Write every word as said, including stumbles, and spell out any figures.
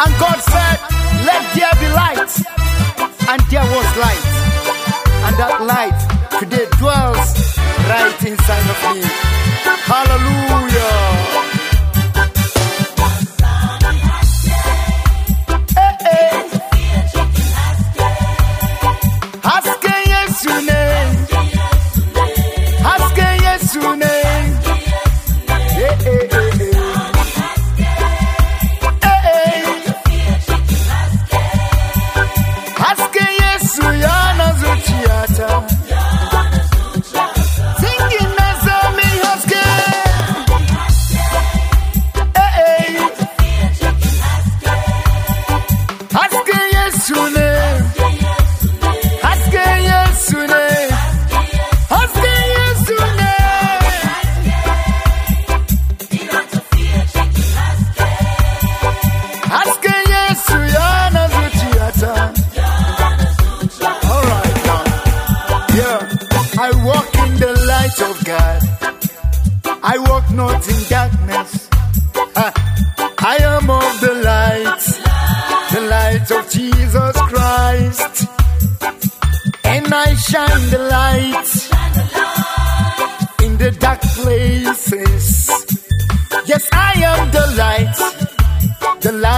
And God said, let there be light. And there was light. And that light today dwells right inside of me. Hallelujah. I walk in the light of God. I walk not in darkness. Ah, I am of the light, the light of Jesus Christ. And I shine the light in the dark places. Yes, I am the light, the light